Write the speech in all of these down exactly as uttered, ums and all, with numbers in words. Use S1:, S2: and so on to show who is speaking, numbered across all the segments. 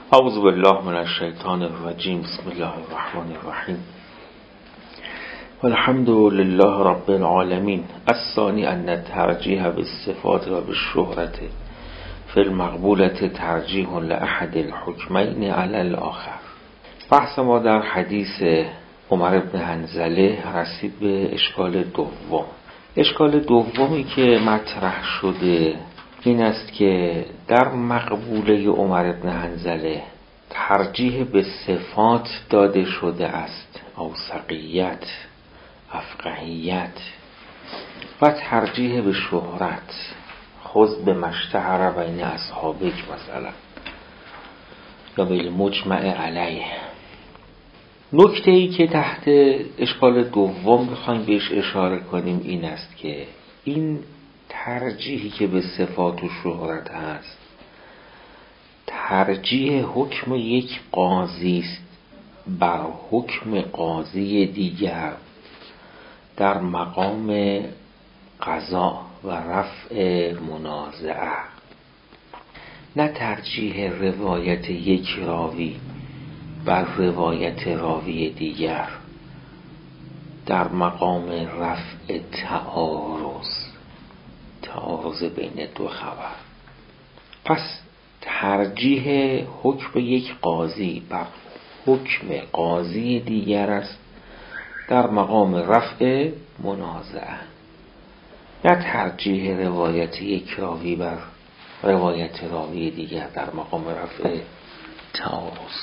S1: اعوذ بالله من الشیطان الرجیم. بسم الله الرحمن الرحیم. والحمد لله رب العالمین. الثانی ان الترجیح بالصفات و بالشهرت فی المقبولة ترجیح لأحد الحکمین علی الآخر. بحث ما در حدیث عمر بن حنظله رسید به اشکال دوم. اشکال دومی که مطرح شده این است که در مقبوله عمر بن حنظله ترجیح به صفات داده شده است، اوثقیت، افقهیت، و ترجیح به شهرت، خذ به مشتهر بین اصحابک مثلا، یا به مجمع علیه. نکته ای که تحت اشکال دوم بخوایم بهش اشاره کنیم این است که این ترجیحی که به صفات و شهرت هست ترجیح حکم یک قاضی است بر حکم قاضی دیگر در مقام قضا و رفع منازعه، نه ترجیح روایت یک راوی بر روایت راوی دیگر در مقام رفع تعارض تعارض بین دو خبر. پس ترجیح حکم یک قاضی بر حکم قاضی دیگر است در مقام رفع منازعه، نه ترجیح روایت یک راوی بر روایت راوی دیگر در مقام رفع تعارض.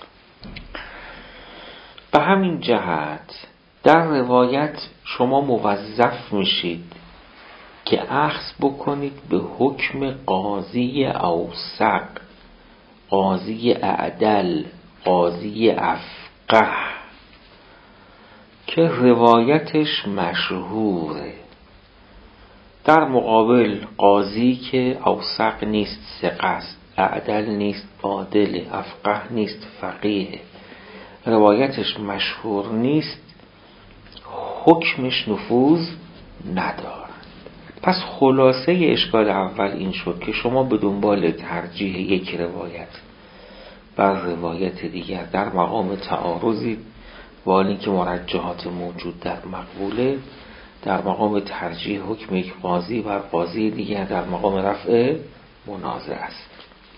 S1: به همین جهت در روایت شما موظف میشید که اخذ بکنید به حکم قاضی اوثق، قاضی اعدل، قاضی افقه که روایتش مشهوره، در مقابل قاضی که اوثق نیست، ثقه است، اعدل نیست، عادل، افقه نیست، فقیه، روایتش مشهور نیست، حکمش نفوذ نداره. پس خلاصه اشکال اول این شد که شما به دنبال ترجیح یک روایت بر روایت دیگر در مقام تعارضی، و حالی که مرجحات موجود در مقبوله در مقام ترجیح حکم یک قاضی بر قاضی دیگر در مقام رفع منازعه است.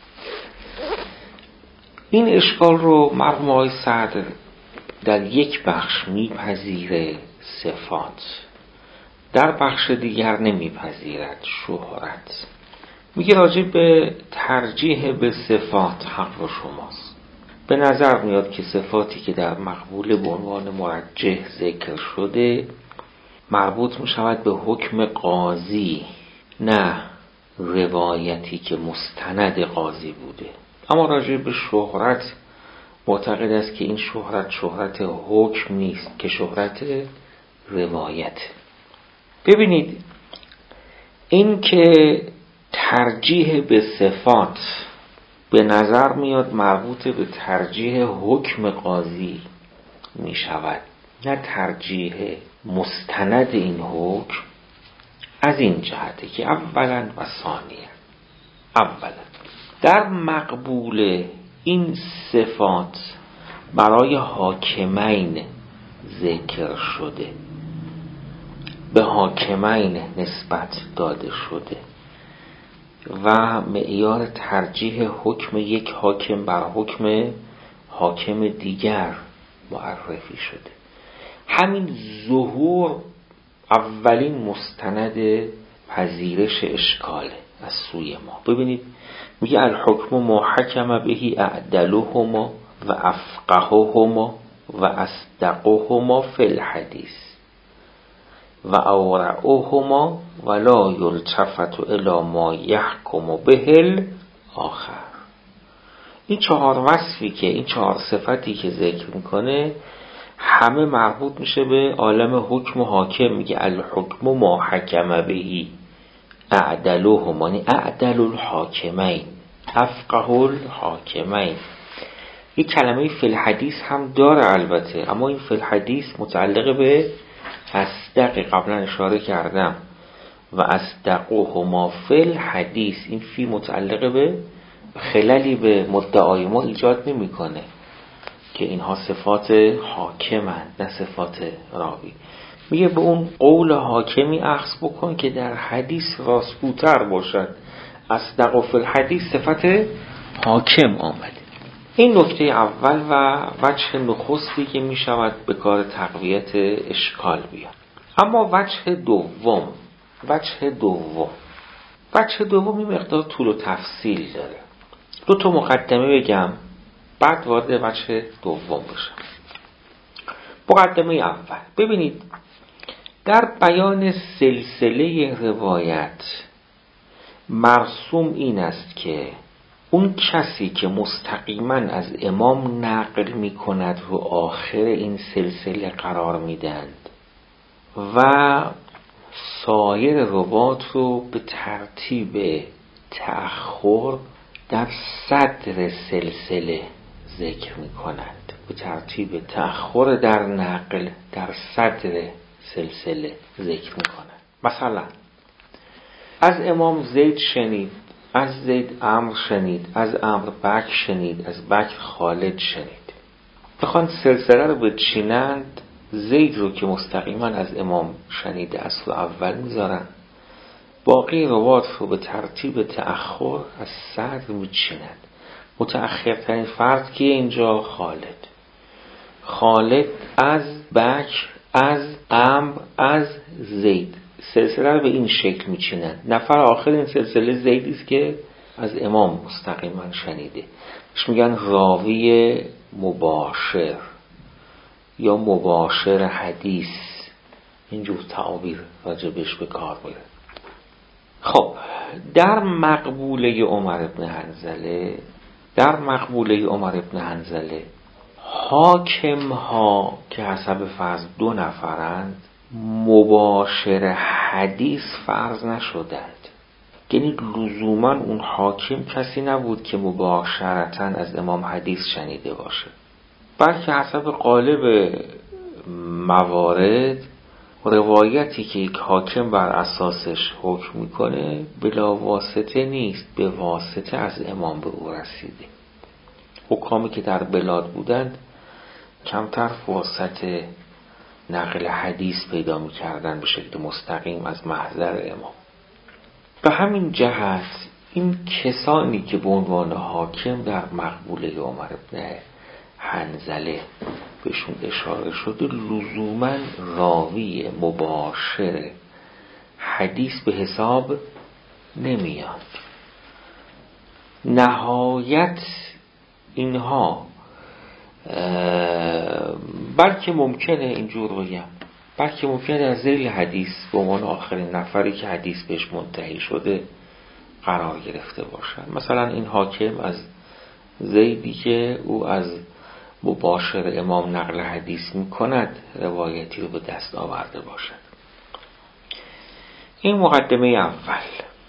S1: این اشکال رو مرحوم آقای سعد در یک بخش میپذیره، صفات، در بخش دیگر نمیپذیرد، شهرت. میگه راجع به ترجیح به صفات حق شماست. به نظر میاد که صفاتی که در مقبوله به عنوان مرجح ذکر شده مربوط میشود به حکم قاضی، نه روایتی که مستند قاضی بوده. اما راجع به شهرت معتقد است که این شهرت شهرت حکم نیست که شهرت روایت. ببینید، این که ترجیح به صفات به نظر میاد مربوط به ترجیح حکم قاضی می شود، نه ترجیح مستند این حکم، از این جهته که اولا و ثانیا، اولا در مقبول این صفات برای حاکمین ذکر شده، به حاکمین نسبت داده شده و معیار ترجیح حکم یک حاکم بر حکم حاکم دیگر معرفی شده. همین ظهور اولین مستند پذیرش اشکاله از سوی ما. ببینید میگه الحکم ما حکم بهی اعدلهما و افقههما و اصدقهما فی الحدیث و اورعهما ولا یلتفت الی ما یحکم به آخر. این چهار وصفی که این چهار صفتی که ذکر میکنه همه مربوط میشه به عالم حکم و حاکم. میگه الحکم ما حکم بهی اعدلهما، یعنی اعدل الحاکمین، افقه الحاکمین. یک کلمه فی الحدیث هم داره البته، اما این فی الحدیث متعلق به اصدق، قبلا اشاره کردم، و اصدقهما فی الحدیث، این فی متعلق به خللی به مدعای ما ایجاد نمیکنه که اینها صفات حاکمند نه صفات راوی. میگه به اون قول حاکمی اخذ بکن که در حدیث راستگوتر باشد. اصدق فی الحدیث صفت حاکم آمده. این نکته اول و وجه نخستی که می شود به کار تقویت اشکال بیاد. اما وجه دوم وجه دوم وجه دوم این مقدار طول و تفصیل داره. دو تا مقدمه بگم بعد وارد وجه دوم بشم. مقدمه اول، ببینید در بیان سلسله روایت مرسوم این است که اون کسی که مستقیما از امام نقل می کند رو آخر این سلسله قرار می دهند و سایر روات رو به ترتیب تأخر در صدر سلسله ذکر می کنند. به ترتیب تأخر در نقل در صدر سلسله ذکر می کنند. مثلا از امام زید شنید، از زید عمرو شنید، از عمرو بکر شنید، از بکر خالد شنید. بخوان سلسله رو بچینند، زید رو که مستقیما از امام شنیده است رو اول میذارن، باقی روات رو به ترتیب تأخر از صدر میچینند. متأخرترین فرد که اینجا خالد خالد از بکر، از عمرو، از زید، سلسله رو به این شکل میچینند. نفر آخر این سلسله زیدی است که از امام مستقیما شنیده. بهش میگن راوی مباشر یا مباشر حدیث، اینجور تعابیر راجبش به کار میره. خب در مقبوله عمر بن حنظله در مقبوله عمر بن حنظله حاکم ها که حسب فرض دو نفرند مباشر حدیث فرض نشدند. یعنی لزوما اون حاکم کسی نبود که مباشرتاً از امام حدیث شنیده باشه، بلکه حسب قالب موارد روایتی که یک حاکم بر اساسش حکم میکنه بلا واسطه نیست، به واسطه از امام به او رسیده. حکامی که در بلاد بودند کمتر فرصت نقل حدیث پیدا میکردن به شکل مستقیم از محضر امام. به همین جهت این کسانی که به عنوان حاکم در مقبوله عمر بن حنظله بهشون اشاره شده لزوما راوی مباشر حدیث به حساب نمیاد. نهایت اینها بلکه ممکنه اینجور بگم بلکه ممکنه در ذیل حدیث به عنوان آخرین نفری که حدیث بهش منتهی شده قرار گرفته باشد. مثلا این حاکم از زیدی که او از مباشر امام نقل حدیث می کند روایتی رو به دست آورده باشد. این مقدمه اول.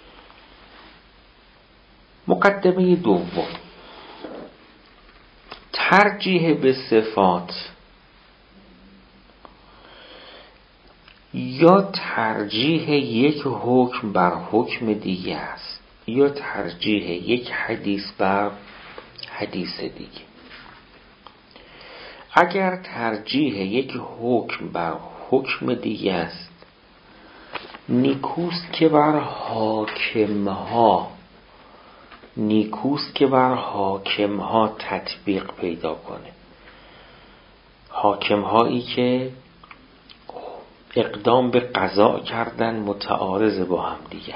S1: مقدمه دوم، ترجیح به صفات یا ترجیح یک حکم بر حکم دیگه است یا ترجیح یک حدیث بر حدیث دیگه. اگر ترجیح یک حکم بر حکم دیگه است، نیکوست که بر حاکمها نیکوست که بر حاکمها تطبیق پیدا کنه. حاکمهایی که اقدام به قضا کردن متعارض با هم دیگر،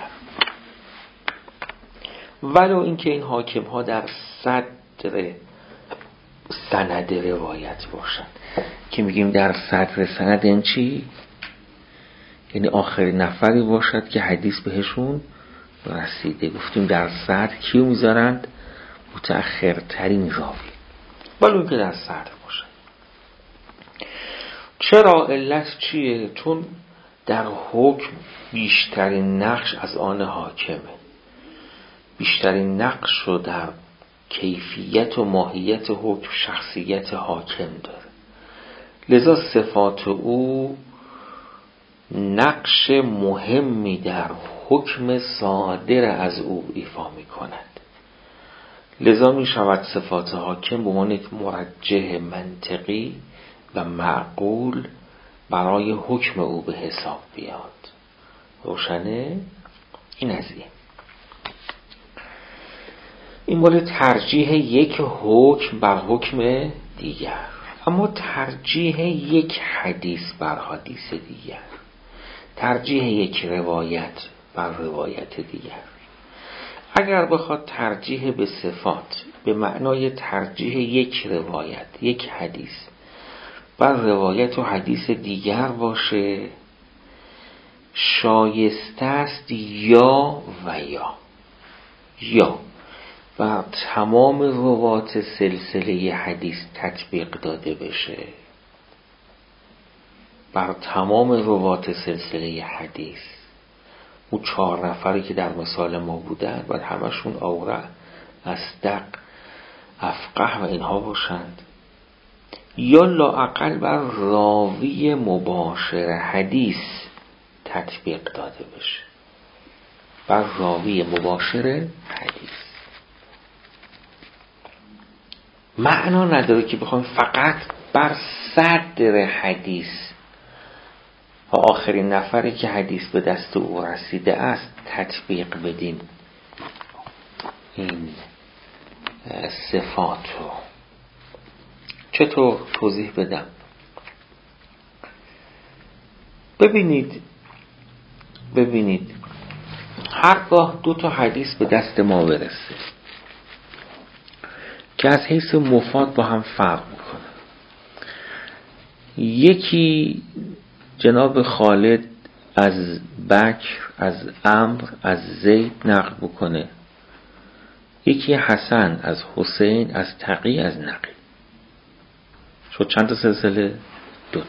S1: ولو اینکه این حاکمها در صدر سند روایت باشند. که میگیم در صدر سند این چی؟ یعنی آخرین نفری باشد که حدیث بهشون رسیده. گفتیم در صدر کیو میذارند؟ متأخرترین راوی، ولو اینکه در صدر باشد. چرا؟ علت چیه؟ چون در حکم بیشترین نقش از آن حاکمه. بیشترین نقش رو در کیفیت و ماهیت حکم شخصیت حاکم داره. لذا صفات او نقش مهمی در حکم صادر از او ایفا می کند. لذا می شود صفات حاکم به عنوان یک مرجح منطقی و معقول برای حکم او به حساب بیاد. روشنه؟ این از این. این مورد ترجیح یک حکم بر حکم دیگر. اما ترجیح یک حدیث بر حدیث دیگر، ترجیح یک روایت بر روایت دیگر. اگر بخواد ترجیح به صفات به معنای ترجیح یک روایت، یک حدیث بر روایت و حدیث دیگر باشه، شایسته است یا و یا یا بر تمام روات سلسله حدیث تطبیق داده بشه، بر تمام روات سلسله حدیث، اون چهار نفری که در مثال ما بودن باید همشون اورع، اصدق، افقه و اینها باشند، یا لااقل بر راوی مباشر حدیث تطبیق داده بشه، بر راوی مباشر حدیث. معنا نداره که بخوایم فقط بر صدر حدیث و آخرین نفری که حدیث به دست او رسیده است تطبیق بدیم این صفات رو. چطور توضیح بدم؟ ببینید ببینید هرگاه دو تا حدیث به دست ما برسه که از حیث مفاد با هم فرق میکنه، یکی جناب خالد از بکر، از عمرو، از زید نقل بکنه، یکی حسن از حسین، از تقی، از نقی. شد چند تا سلسله؟ دوت.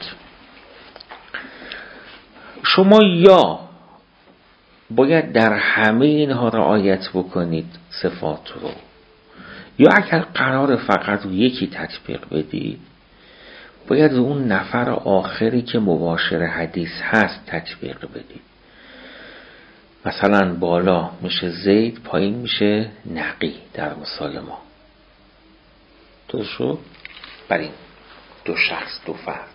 S1: شما یا باید در همه اینها رعایت بکنید صفات رو، یا اگر قرار فقط رو یکی تطبیق بدید باید رو اون نفر آخری که مباشر حدیث هست تطبیق بدید. مثلا بالا میشه زید، پایین میشه نقی در مثال ما. تو شو بر این دو شخص، دو فرد.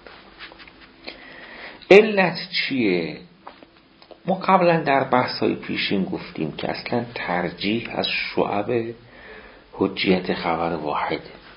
S1: علت چیه؟ ما قبلا در بحث‌های پیشین گفتیم که اصلا ترجیح از شعب حجیت خبر واحد،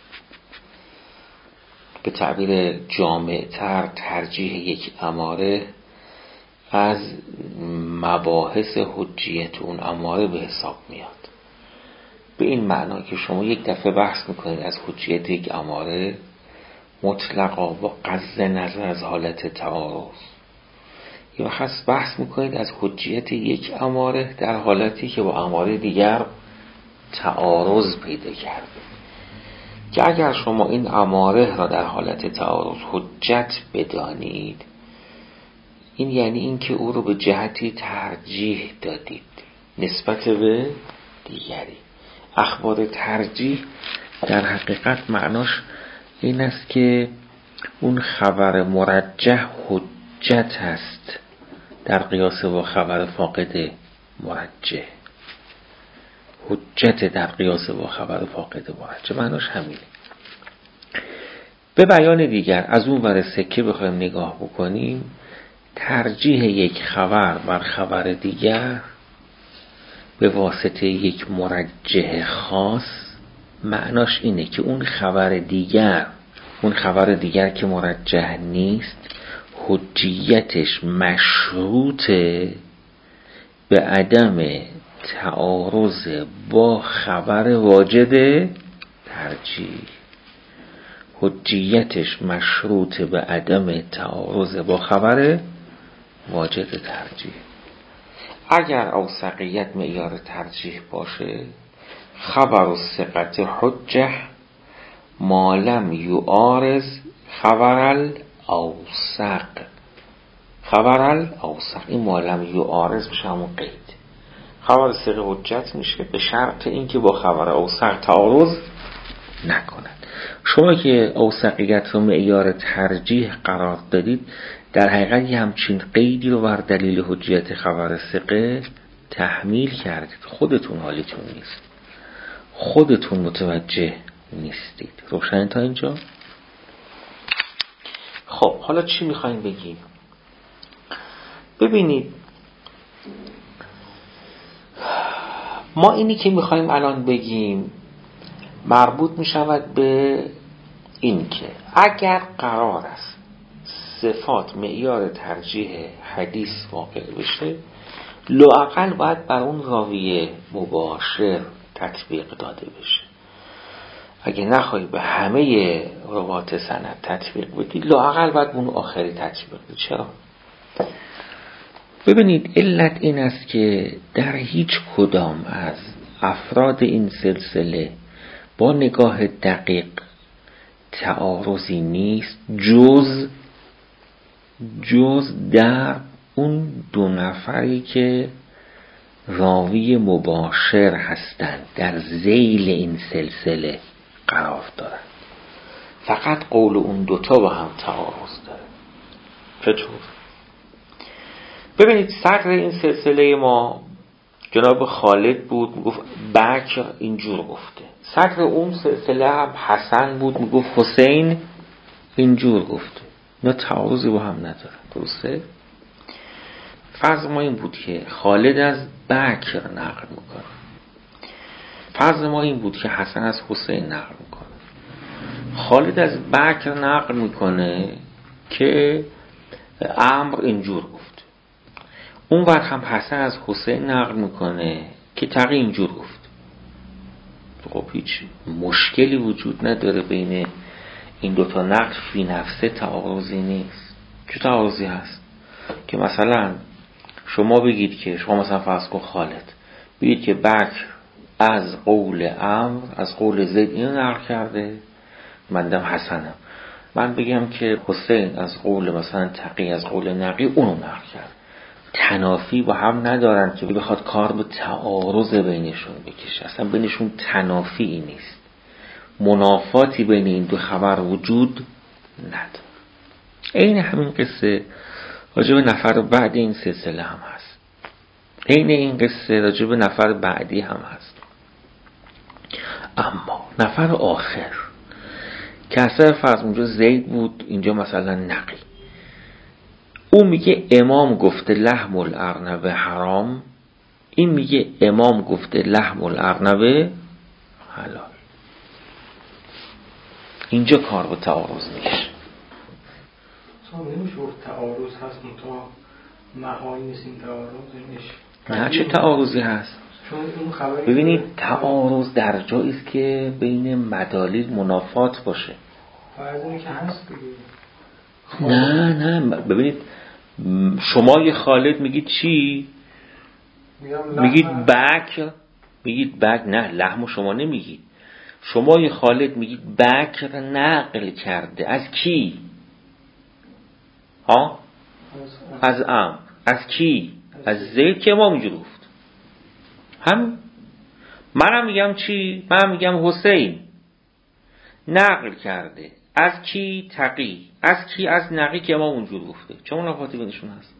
S1: به تعبیر جامع‌تر ترجیح یک اماره از مباحث حجیت اون اماره به حساب میاد. به این معنا که شما یک دفعه بحث میکنید از حجیت یک اماره مطلقا با غض نظر از حالت تعارض، یا خاص بحث میکنید از حجیت یک اماره در حالتی که با اماره دیگر تعارض پیدا کرده، که اگر شما این اماره را در حالت تعارض حجت بدانید، این یعنی این که او رو به جهتی ترجیح دادید نسبت به دیگری. اخبار ترجیح در حقیقت معناش این است که اون خبر مرجح حجت هست در قیاس با خبر فاقد مرجح، حجت در قیاس با خبر فاقد مرجح، معناش همینه. به بیان دیگر از اون ور سکه بخوایم نگاه بکنیم، ترجیح یک خبر بر خبر دیگر به واسطه یک مرجح خاص معناش اینه که اون خبر دیگر اون خبر دیگر که مرجح نیست حجیتش مشروطه به عدم تعارض با خبر واجد ترجیح، حجیتش مشروط به عدم تعارض با خبر واجد ترجیح. اگر اوثقیت معیار ترجیح باشه، خبر الثقة حجه ما لم یعارض خبر الاوثق. خبر الاوثق این ما لم یعارض میشه همون قید. خبر ثقه حجت میشه به شرط اینکه با خبر اوثق تعارض نکنه. شما که اوثقیت رو معیار ترجیح قرار دادید، در حقیقت یه همچین قیدی رو بر دلیل حجیت خبر ثقه تحمیل کردید. خودتون حالیتون نیست. خودتون متوجه نیستید. روشن تا اینجا؟ خب حالا چی میخوایم بگیم؟ ببینید ما اینی که میخوایم الان بگیم مربوط میشود به این که اگر قرار است صفات معیار ترجیح حدیث واقع بشه، لااقل باید بر اون راوی مباشر تطبیق داده بشه. اگه نخوای به همه روات سند تطبیق بدی، لااقل باید اون آخری تطبیق بدی. چرا؟ ببینید علت این است که در هیچ کدام از افراد این سلسله با نگاه دقیق تعارضی نیست جز جز در اون دو نفری که راوی مباشر هستند، در ذیل این سلسله قرار دارند. فقط قول اون دوتا با هم تعارض داره. چطور؟ ببینید صدر این سلسله ما جناب خالد بود، میگفت بکر اینجور گفته. صدر اون سلسله هم حسن بود، میگفت حسین اینجور گفته. اینا تعارضی با هم ندارن. درسته؟ فرض ما این بود که خالد از بکر نقل میکنه، فرض ما این بود که حسن از حسین نقل میکنه. خالد از بکر نقل میکنه که عمرو اینجور گفت، اون وقت هم حسن از حسین نقل میکنه که تقی اینجور گفت. خب هیچ مشکلی وجود نداره بین این دوتا نقل، فی نفسه تعارضی نیست. چه تعارضی هست؟ که مثلا شما بگید که شما مثلا فرض کن خالد بگید که بکر از قول عمرو از قول زید اینو نقل کرده، من دم حسنم، من بگم که حسین از قول مثلا تقی از قول نقی اونو نقل کرد. تنافی با هم ندارن که بخواد کار به تعارض بینشون بکشه. اصلا بینشون تنافی نیست، منافاتی بین این دو خبر وجود نداره. این همین قصه راجب نفر بعد این سلسله هم هست. این این قصه راجب نفر بعدی هم هست. اما نفر آخر که اصلا فرض اونجا زید بود، اینجا مثلا نقی، اون میگه امام گفته لحم الارنب حرام، این میگه امام گفته لحم الارنب حلال. اینجا کار با تعارض میشه.
S2: نمیشه گفت تعارض هست منتها محال نیست این تعارض نمیشه.
S1: نه چه تعارضی هست؟ ببینید تعارض در جایی است که بین مدالیل منافات باشه.
S2: فرض اینه که هست دیگه.
S1: نه نه ببینید شما یه خالد میگید چی؟ میگید بکر، میگید بکر، نه لحم شما نمیگید. شما یه خالد میگید بکر نقل کرده از کی؟ ها؟ از عمرو. از کی؟ از زید که ما اینجور گفت. هم منم میگم چی؟ منم میگم حسین نقل کرده از کی؟ تقی. از کی؟ از نقی که ما اونجور گفته. چه منافاتی بینشون هست؟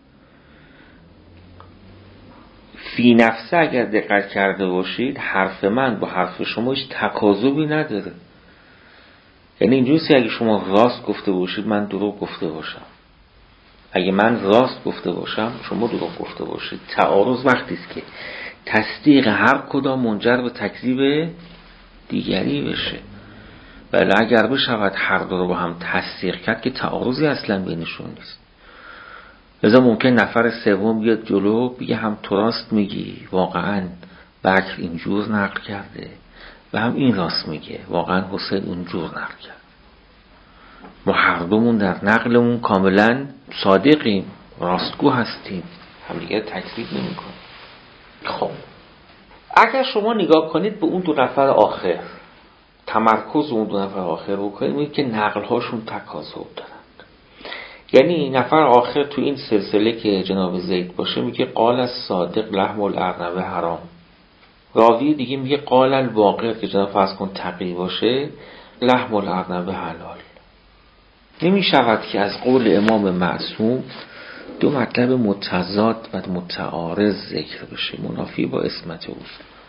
S1: فی نفسه اگر دقت کرده باشید حرف من با حرف شما هیچ تکاذبی نداره. یعنی اینجوریه اگه شما راست گفته باشید من دروغ گفته باشم، اگه من راست گفته باشم شما دروغ گفته باشید. تعارض وقتی است که تصدیق هر کدام منجر به تکذیب دیگری بشه. بله اگر بشود هر دو رو با هم تصدیق کرد که تعارضی اصلا بینشون نیست. لذا ممکن نفر سوم بیاد جلو بگه هم تو راست میگی، واقعا بکر اینجور نقل کرده، و هم این راست میگه، واقعا حسین اونجور نقل کرد. ما هر دومون در نقلمون کاملا صادقیم، راستگو هستیم، هم دیگه تکذیب نمی‌کنیم. خب اگر شما نگاه کنید به اون دو نفر آخر، تمرکز اون دو نفر آخر رو کنید، می‌بینید که نقل‌هاشون تکاذب دارند. یعنی نفر آخر تو این سلسله که جناب زید باشه میگه قال از صادق لحم الارنب حرام، راوی دیگه میگه قال الواقع که جناب فرض کن تقی باشه لحم الارنب حلال. نمی شود که از قول امام معصوم دو مطلب متضاد و متعارض ذکر بشه، منافی با عصمت او.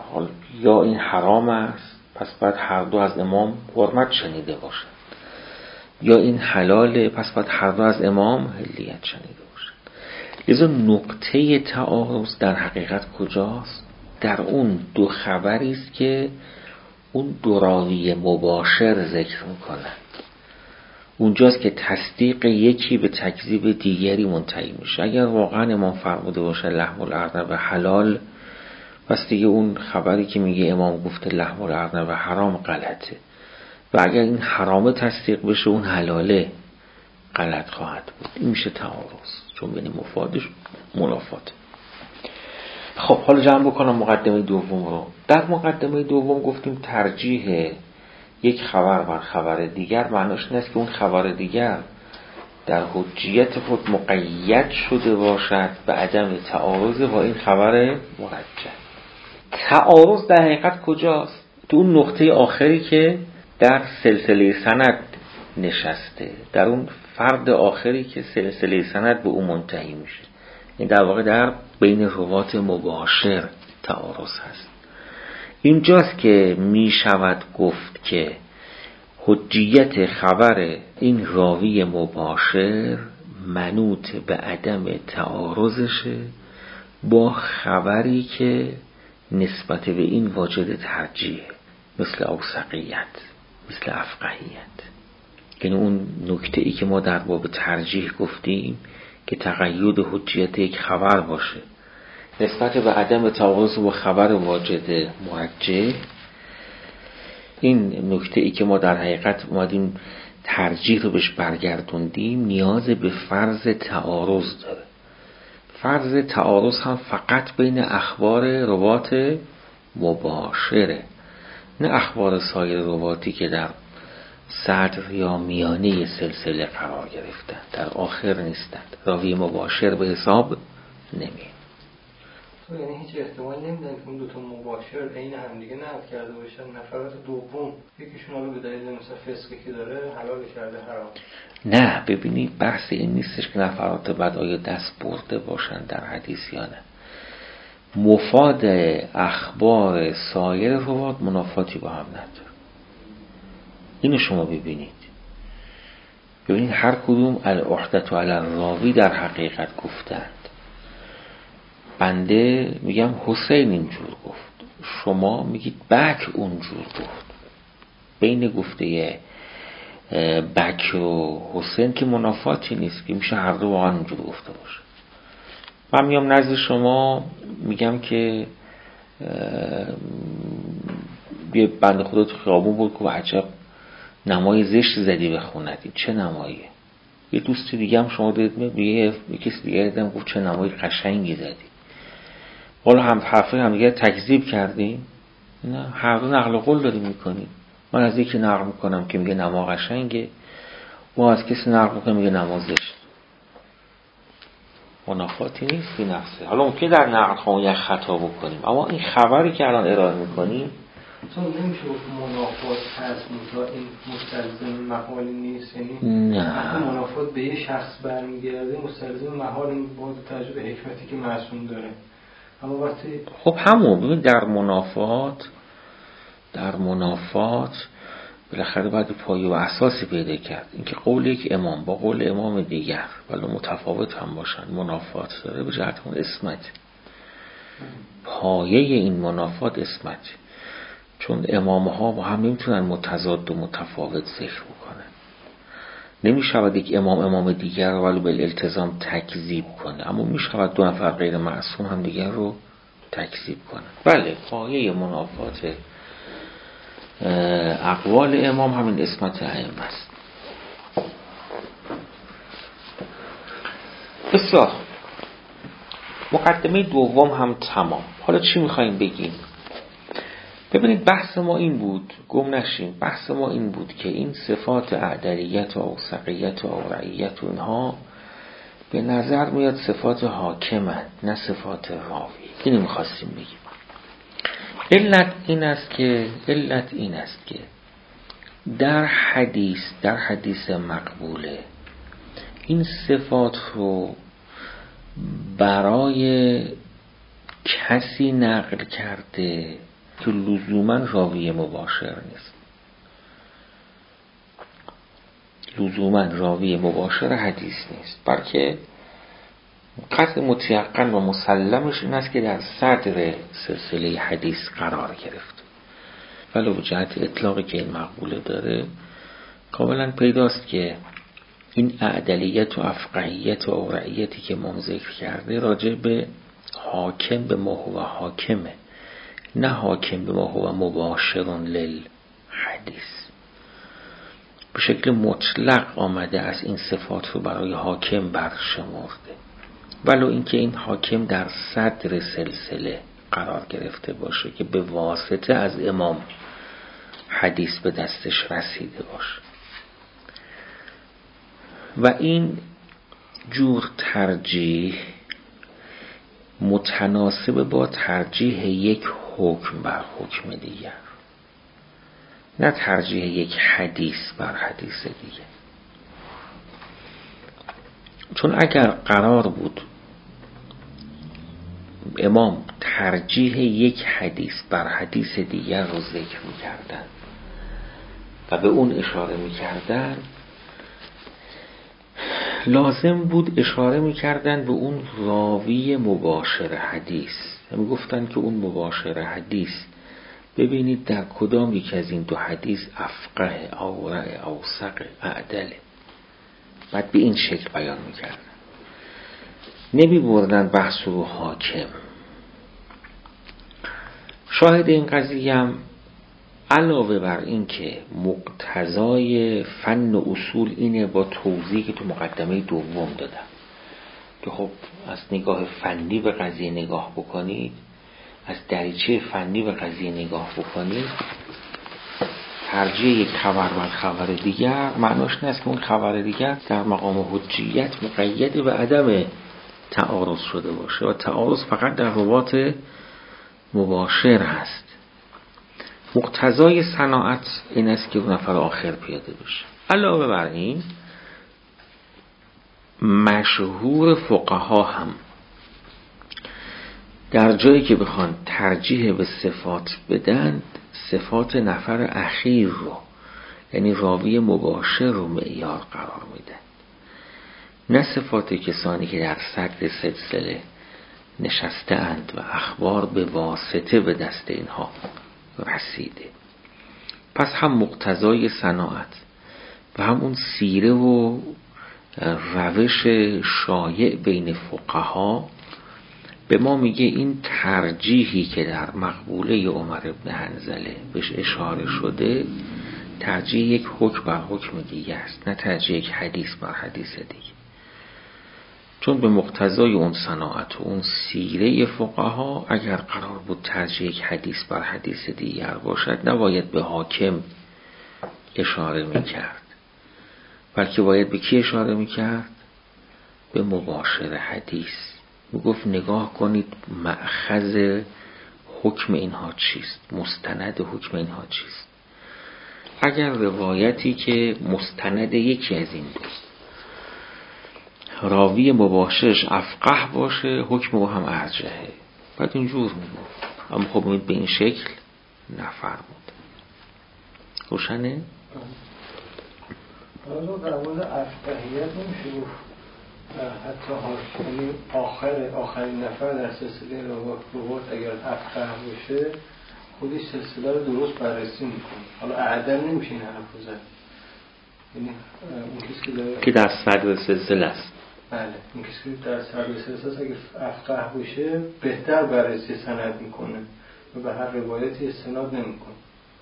S1: یا این حرام است پس باید هر دو از امام حرمت شنیده باشند، یا این حلاله پس باید هر دو از امام حلیت شنیده باشند. لذا نقطه تعارض در حقیقت کجاست؟ در اون دو خبری است که اون دو راوی مباشر ذکر میکنن. اونجاست که تصدیق یکی به تکذیب دیگری منتهی میشه. اگر واقعا امام فرموده باشه لحم الارنب حلال، پس دیگه اون خبری که میگه امام گفته لحم الارنب حرام غلطه، و اگر این حرام تصدیق بشه اون حلاله غلط خواهد بود. این میشه تعارض، چون بین مفادش منافات. خب حالا جمع بکنم مقدمه دوم رو. در مقدمه دوم گفتیم ترجیح یک خبر بر خبر دیگر معناش این است که اون خبر دیگر در حجیت خود مقید شده باشد به عدم تعارض با این خبر مرجح. تعارض در حقیقت کجاست؟ تو اون نقطه آخری که در سلسله سند نشسته، در اون فرد آخری که سلسله سند به اون منتهی میشه. این در واقع در بین روات مباشر تعارض هست. اینجاست که می شود گفت که حجیت خبر این راوی مباشر منوط به عدم تعارضشه با خبری که نسبت به این واجد ترجیح، مثل اوثقیت، مثل افقهیت. یعنی اون نکته ای که ما در باب ترجیح گفتیم که تقید حجیت یک خبر باشه نسبت به عدم تعارض با خبر واجد مرجح، این نکته ای که ما در حقیقت اومدیم ترجیح رو بهش برگردوندیم نیاز به فرض تعارض داره. فرض تعارض هم فقط بین اخبار روات مباشره، نه اخبار سایر رواتی که در صدر یا میانه سلسله قرار گرفتند، در آخر نیستند، راوی مباشر به حساب نمیاد.
S2: یعنی هیچ احتمال نمیدن که اون دوتا مباشر عین همدیگه نقد کرده باشن، نفرات دوم یکیشون حالا به دلیل مثلا فسقی که داره حلال کرده حرام.
S1: نه ببینید بحث این نیستش که نفرات بعد آیا دست برده باشن در حدیث یا نه. مفاد اخبار سایر روات منافاتی با هم نداره. اینو شما ببینید ببینید هر کدوم الاحدث علی الراوی در حقیقت گفتند. بنده میگم حسین اینجور گفت، شما میگید بکر اونجور گفت. بین گفته بکر و حسین که منافاتی نیست که میشه هر دو واقعا اونجور گفته باشه. من میام نزد شما میگم که یه بنده خدا تو خیابون بود که عجب نمای زشت زدی بخوندی. چه نماییه؟ یه دوستی دیگه هم شما دید میگه یه کسی دیگه دیدم گفت چه نمای قشنگی زدی. حالا هم حرفه هم دیگه تکذیب کردیم؟ نه، هر دو نقل قول داریم میکنیم. من از یکی نقل میکنم که میگه نما قشنگه، و از کسی نقل میکنم میگه نما زشت. منافاتی نیست بی نفسه. حالا ممکنه در نقل خواهی یک خطا بکنیم، اما این خبری که الان ارائه میکنیم
S2: تو نمیشه منافات هست مثلا این مستلزم محالی نیست. یعنی
S1: نه،
S2: وقتی منافات به یه شخص برمیگرده مستلزم محال این با توجه به حکمتی که معصوم داره. اما وقتی
S1: خب همون ببین در منافات در منافات بالاخره باید پایه و اساسی پیدا کرد. اینکه قول یک امام با قول امام دیگر ولی متفاوت هم باشن منافات داره به جهت اون اسمت. پایه این منافات اسمت، چون امامها با هم نمیتونن متضاد و متفاوت ذکر بکنن. نمیشود یک امام امام دیگر رو ولی به التزام تکذیب کنه، اما میشود دو نفر غیر معصوم هم دیگر رو تکذیب کنه. بله پایه منافات اقوال امام همین اسمت ائمه است. بسیار. مقدمه دوم هم تمام. حالا چی میخواییم بگیم؟ ببینید بحث ما این بود، گم نشیم، بحث ما این بود که این صفات اعدلیت و اوثقیت و اورعیت و اینها به نظر میاد صفات حاکمه نه صفات راوی. اینو میخواستیم بگیم. علت این است که علت این است که در حدیث در حدیث مقبوله این صفات رو برای کسی نقل کرده که لزوما راوی مباشر نیست. لزوما راوی مباشر حدیث نیست، بلکه قطع متیقن و مسلمش این است که در صدر سلسله حدیث قرار گرفت. ولی به جهت اطلاقی که این مقوله داره کاملا پیداست که این اعدلیت و افقهیت و اورعیتی که ما ذکر کرده راجع به حاکم به ما هو حاکمه، نه حاکم به ما هو مباشرون للحدیث. به شکل مطلق آمده از این صفات رو برای حاکم برشمرده، ولو اینکه این حاکم در صدر سلسله قرار گرفته باشه که به واسطه از امام حدیث به دستش رسیده باشه. و این جور ترجیح متناسب با ترجیح یک حکم بر حکم دیگر، نه ترجیح یک حدیث بر حدیث دیگر. چون اگر قرار بود امام ترجیح یک حدیث بر حدیث دیگر رو ذکر می‌کردن و به اون اشاره می‌کردن، لازم بود اشاره می‌کردن به اون راوی مباشر حدیث. میگفتن که اون مباشر حدیث ببینید در کدام یک از این دو حدیث افقه، اورع، اوثق، اعدله. بعد به این شکل بیان می‌کردن، نمی بردن بحث رو حاکم. شاهد این قضیه هم علاوه بر این که مقتضای فن و اصول اینه، با توضیحی که تو مقدمه دوم دادم که خب از نگاه فنی به قضیه نگاه بکنید، از دریچه فنی به قضیه نگاه بکنید، ترجیح یک خبر بر خبر دیگر معناش این است که اون خبر دیگر در مقام حجیت مقید به عدم تعارض شده باشه و تعارض فقط در روات مباشر هست. مقتضای صناعت این است که اون نفر آخر پیاده بشه. علاوه بر این مشهور فقها هم در جایی که بخوان ترجیح به صفات بدن، صفات نفر اخیر رو، یعنی راوی مباشر رو معیار قرار میدن، نه صفات کسانی که در صدر سلسله نشسته اند و اخبار به واسطه به دست اینها رسیده. پس هم مقتضای صناعت و هم اون سیره و روش شایع بین فقها به ما میگه این ترجیحی که در مقبوله عمر بن حنظله بهش اشاره شده ترجیح یک حکم بر حکم دیگه است، نه ترجیح یک حدیث بر حدیث دیگه. چون به مقتضای اون صناعت و اون سیره فقها اگر قرار بود ترجیح یک حدیث بر حدیث دیگر باشد، نباید به حاکم اشاره میکرد، بلکه باید به کی اشاره میکرد؟ به مباشر حدیث. میگفت نگاه کنید مأخذ حکم اینها چیست، مستند حکم اینها چیست. اگر روایتی که مستند یکی از این دوست راوی مباشرش افقه باشه، حکم او هم ارجحه، بعد اینجور میگفت. اما خب به این شکل نفرمود. روشنه؟
S2: حالا در مورد افقهیت نمیشه گفت حتی حاکمی آخر آخرین نفر در سلسله روات اگر افقه باشه خودش سلسله رو درست بررسی میکنه. حالا اعدل نمیشه این حرف رو زد، یعنی اون کسی که داره
S1: که در صدر سلسله است،
S2: بله اون کسی که در صدر سلسله است اگر افقه باشه بهتر بررسی سند میکنه و به هر روایتی استناد نمیکنه.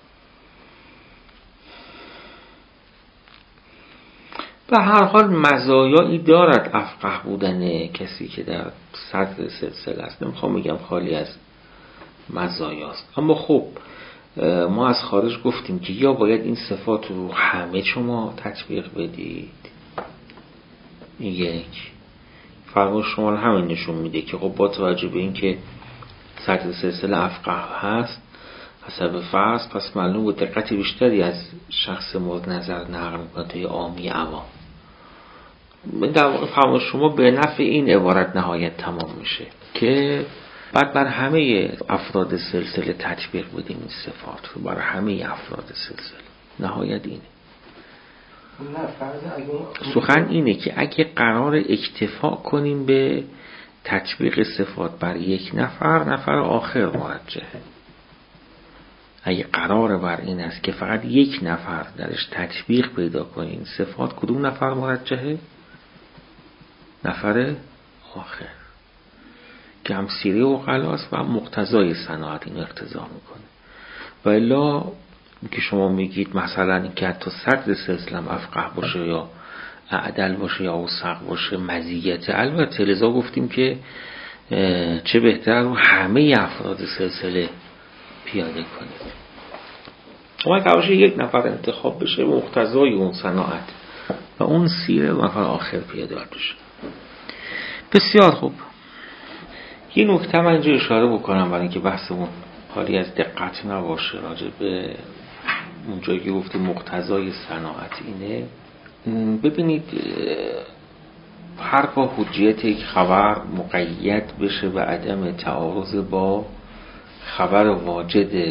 S1: به هر حال مزایایی دارد افقه بودن کسی که در صدر سلسله است، نمیخوام بگم خالی از مزایاست. اما خب ما از خارج گفتیم که یا باید این صفات رو همه شما تطبیق بدید، یک فرمان شما رو همین نشون میده که خب با توجه به این که صدر سلسله افقه هست حسب فرض، پس معلوم بود دقت بیشتری از شخص مورد نظر نقل میکنه تا یه عامی عوام. در واقع فرمان شما به نفع این عبارت نهایت تمام میشه که بعد بر همه افراد سلسله تطبیق بدیم این صفات رو، بر همه افراد سلسله. نهایت اینه. سخن اینه که اگه قرار اکتفا کنیم به تطبیق صفات بر یک نفر، نفر آخر مرجحه. اگه قرار بر این است که فقط یک نفر درش تطبیق پیدا کنیم صفات، کدوم نفر مرجحه؟ نفر آخر که هم سیره و خلاص و مقتضای صناعت این اقتضا میکنه. و الا که شما میگید مثلا این که حتی صدر سلسله افقه باشه یا اعدل باشه یا اوثق باشه مزیت، البته لذا گفتیم که چه بهتر رو همه افراد سلسله پیاده کنید. اما که باشه یک نفر انتخاب بشه مقتضای اون صناعت و اون سیره و نفر آخر پیاده بشه. بسیار خوب. یه نکته من اینجا اشاره بکنم برای اینکه بحثمون حالی از دقت نباشه راجع به اونجایی که گفتیم مقتضای صناعت اینه. ببینید هرگاه حجیت یک خبر مقید بشه به عدم تعارض با خبر واجد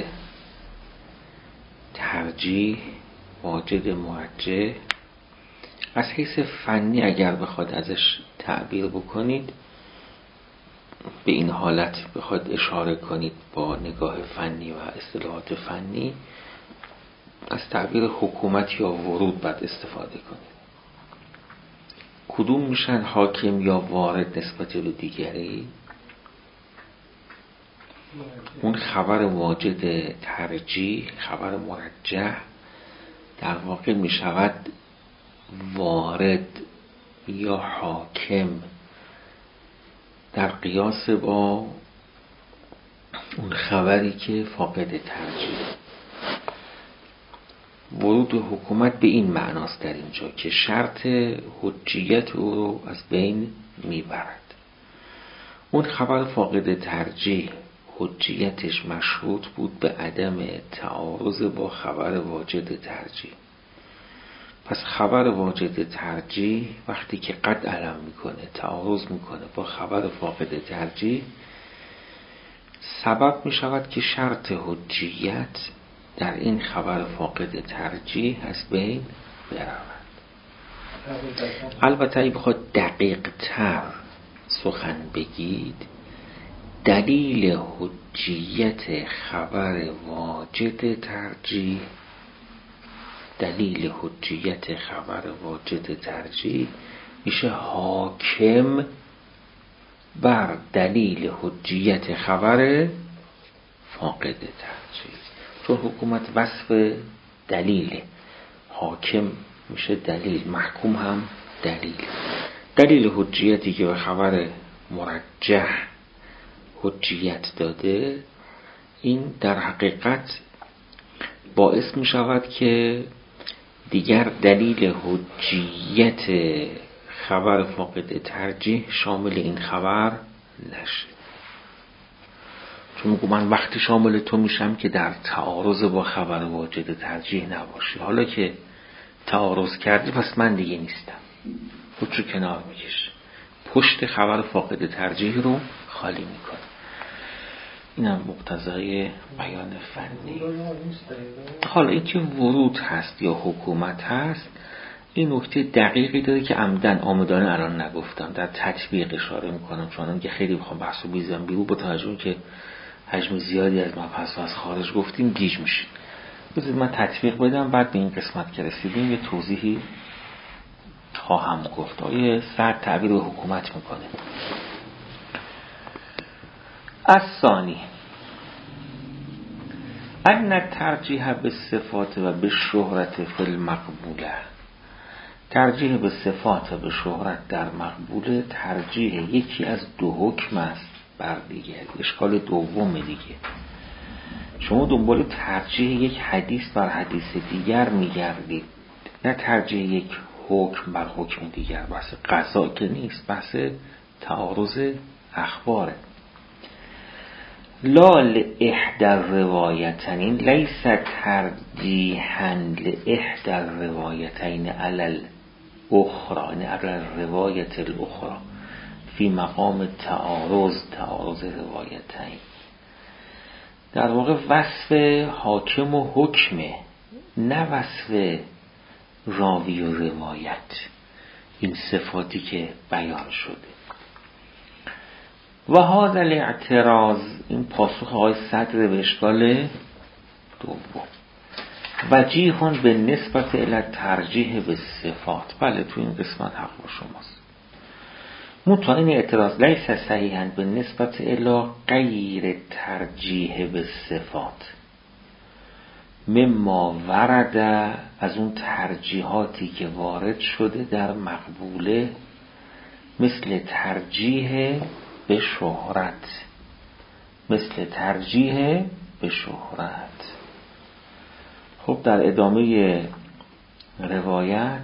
S1: ترجیح، واجد مرجح، از حیث فنی اگر بخواد ازش تعبیر بکنید، به این حالت بخواد اشاره کنید با نگاه فنی و اصطلاحات فنی، از تعبیر حکومت یا ورود باید استفاده کنید. کدوم میشن حاکم یا وارد نسبت به دیگری؟ اون خبر واجد ترجیح، خبر مرجح، در واقع میشود وارد یا حاکم در قیاس با اون خبری که فاقد ترجیح. ورود حکومت به این معناست در اینجا که شرط حجیت او رو از بین میبرد. اون خبر فاقد ترجیح حجیتش مشروط بود به عدم تعارض با خبر واجد ترجیح. پس خبر واجد ترجیح وقتی که قد علم میکنه، تعارض میکنه با خبر فاقد ترجیح، سبب میشود که شرط حجیت در این خبر فاقد ترجیح از بین برود. البته اگه بخواد دقیق تر سخن بگید، دلیل حجیت خبر واجد ترجیح دلیل حجیت خبر واجد ترجیح میشه حاکم بر دلیل حجیت خبر فاقد ترجیح. چون حکومت وصف دلیل، حاکم میشه دلیل، محکوم هم دلیل. دلیل حجیتی که به خبر مرجح حجیت داده، این در حقیقت باعث می شود که دیگر دلیل حجیت خبر فاقد ترجیح شامل این خبر نشه. چون میگم من وقتی شامل تو میشم که در تعارض با خبر واجد ترجیح نباشی. حالا که تعارض کردی پس من دیگه نیستم، خودشو کنار میکشه، پشت خبر فاقد ترجیح رو خالی میکنه. این هم مقتضای بیان فنی. حالا این که ورود هست یا حکومت هست، این نکته دقیقی داره که عمدن آمدانه الان نگفتم، در تطبیق اشاره میکنم، چون اون که خیلی بخوام بحثو بیزم بیرو با توجه که حجم زیادی از مبحث از خارج گفتیم گیج میشین. بذارید من تطبیق بدم، بعد به این قسمت که رسیدیم یه توضیحی خواهم گفت. آیه صد تعبیر به حکومت میکنه. الثانی ان ترجیح به صفات و به شهرت فی المقبوله. ترجیح به صفات به شهرت در مقبوله ترجیح یکی از دو حکم است بر دیگر. اشکال دوم دیگه، شما دنبال ترجیح یک حدیث بر حدیث دیگر میگردید، نه ترجیح یک حکم بر حکم دیگر. بحث قضا که نیست، بحث تعارض اخباره. لا لإحدى الروایتین لیس ترجیحا لإحدى الروایتین علی الاخرى، یعنی علی الروایت الاخرى، فی مقام تعارض تعارض روایتین. در واقع وصف حاکم و حکمه، نه وصف راوی و روایت. این صفاتی که بیان شده. و هذا الاعتراض، این پاسخ آقای صدر به اشکال دوم. وجیهون به نسبت الی ترجیح به صفات. بله تو این قسمت حق با شماست. منتها این اعتراض لیس صحیحا به نسبت الی غیر ترجیح به صفات، مما ورد، از اون ترجیحاتی که وارد شده در مقبوله، مثل ترجیح به شهرت، مثل ترجیح به شهرت. خب در ادامه روایت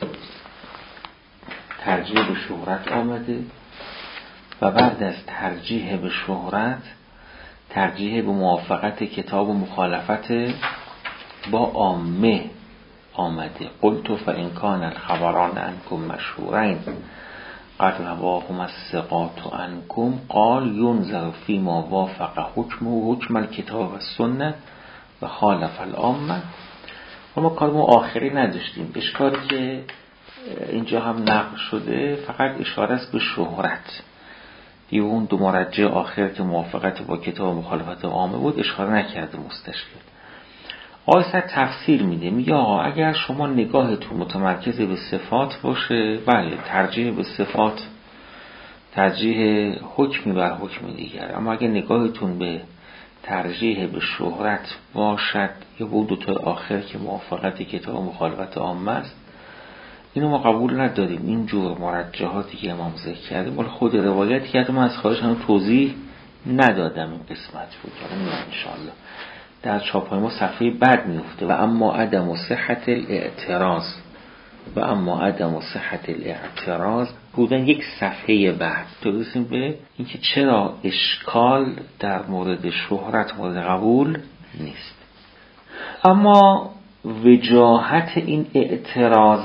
S1: ترجیح به شهرت آمده و بعد از ترجیح به شهرت ترجیح به موافقت کتاب و مخالفت با عامه آمده. قلت فإن کان الخبران عنکم مشهورین قد رواهما الثقات عنکم قال ينظر فيما وافق حکمه حکم الکتاب و السنه و خالف العامه. و ما کار ما آخری نداشتیم. اشکالی که اینجا هم نقل شده فقط اشاره است به شهرت. دیگه اون دو مرجع آخر که موافقت با کتاب و مخالفت عامه بود اشاره نکرده مستشکل. آیسا تفسیر میده، میگه آقا اگر شما نگاهتون متمرکز به صفات باشه، بله ترجیح به صفات ترجیح حکمی بر حکم دیگر، اما اگر نگاهتون به ترجیح به شهرت باشد یا به دو تا آخر که موافقت کتاب و مخالفت عامه است، اینو ما قبول نداریم. این جور مرجحاتی که امام ذکر کرده مال خود روایتی که من از خارج هم توضیح ندادم این قسمت رو کردم ان شاءالله در چاپ‌های ما صفحه بعد میفته. و اما عدم صحت الاعتراض و اما عدم صحت الاعتراض بودن یک صفحه بعد تو برسیم به اینکه چرا اشکال در مورد شهرت مورد قبول نیست. اما وجاهت این اعتراض،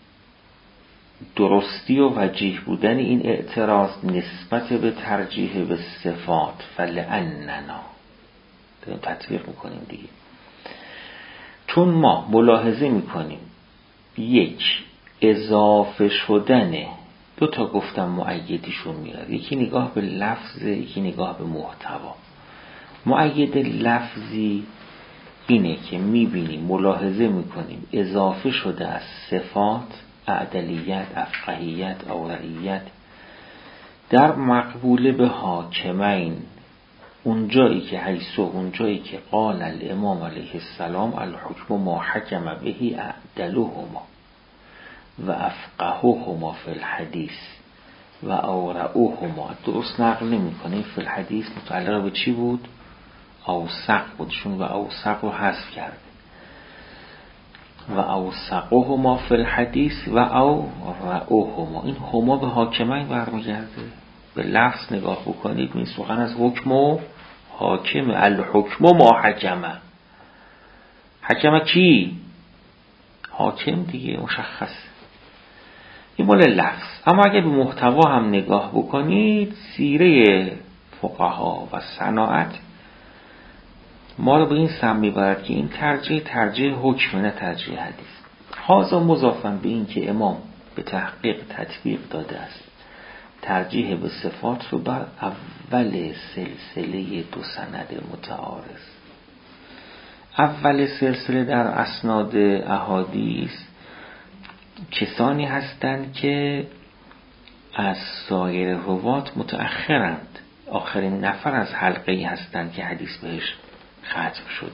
S1: درستی و وجیه بودن این اعتراض نسبت به ترجیح به صفات، فلعننا داریم تطبیق میکنیم دیگه، چون ما ملاحظه میکنیم یک اضافه شدن دو تا گفتم مؤیدیشون میاد، یکی نگاه به لفظ یکی نگاه به محتوا. مؤید لفظی اینه که میبینیم ملاحظه میکنیم اضافه شده از صفات عدلیت، افقهیت، اورعیت در مقبوله به حاکمین، اونجایی که حیث اونجایی که قال الامام علیه السلام الحکم ما حکم بهی اعدلهما و افقههما فی الحدیث و اورعهما. درست نقل نمی کنه فی الحدیث متعلق به چی بود؟ اوثق بودشون و اوثق رو حذف کرده و اوثقهما فی الحدیث و اورعهما. این هما به حاکمین برمیگرده. به لفظ نگاه بکنید می سخن از حکم و حاکم. الحکم ما حکمه، حکمه کی؟ حاکم دیگه، مشخص. این مال لفظ. اما اگه به محتوا هم نگاه بکنید سیره فقها و صناعت ما رو به این سم میبرد که این ترجیح ترجیح حکم نه ترجیح حدیث. حاضر مضافن به این که امام به تحقیق تطبیق داده است ترجیح به صفات رو بر اول سلسله دو سند متعارض. اول سلسله در اسناد احادیث کسانی هستند که از سایر روات متأخرند، آخرین نفر از حلقه‌ای هستند که حدیث بهش ختم شده.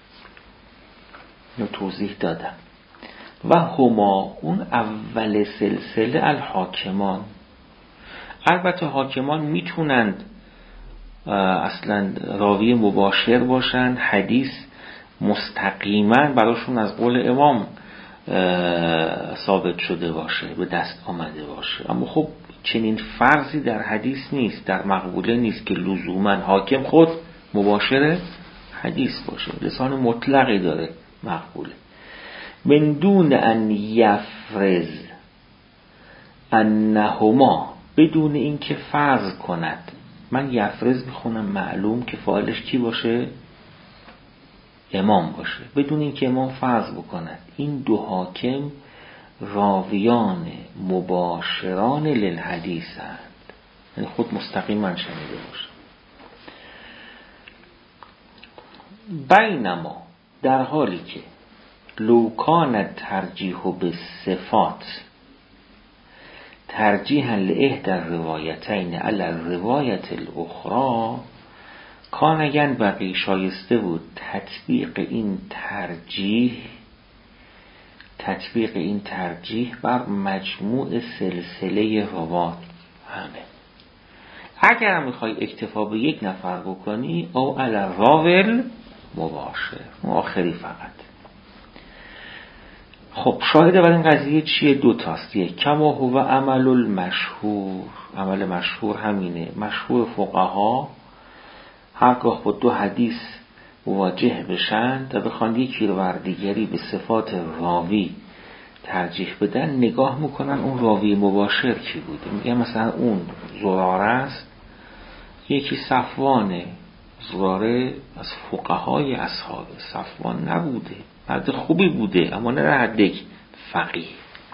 S1: اینو توضیح دادم. و هما اون اول سلسله الحاکمان. البته حاکمان میتونند اصلا راوی مباشر باشند، حدیث مستقیما براشون از قول امام ثابت شده باشه، به دست آمده باشه، اما خب چنین فرضی در حدیث نیست، در مقبوله نیست که لزوما حاکم خود مباشر حدیث باشه. لسان مطلقی داره مقبوله. من دون ان یفرض انهما بدون اینکه فرض کند. من یفرض میخونم معلوم که فاعلش کی باشه؟ امام باشه، بدون اینکه امام فرض بکند این دو حاکم راویان مباشران للحدیث هستند، یعنی خود مستقیما شنیده باشه. بینما در حالی که لو کان ترجیح به صفات ترجیحا لإحدى الروایتین علی الروایت الاخرى، کان ینبغی شایسته بود تطبیق این ترجیح تطبیق این ترجیح بر مجموع سلسله روات همه. اگر میخوای اکتفا به یک نفر بکنی او علی راول مباشر آخری فقط. خب شاهد بر این قضیه چیه؟ دو تاست. یک کما هو عمل المشهور، عمل مشهور همینه. مشهور فقها هرگاه با دو حدیث مواجه بشن تا بخوان یکی رو بر دیگری به صفات راوی ترجیح بدن، نگاه میکنن اون راوی مباشر کی بوده. میگه مثلا اون زراره است، یکی صفوانه. زراره از فقهای اصحاب، صفوان نبوده، مرد خوبی بوده اما نه در یک فقیه.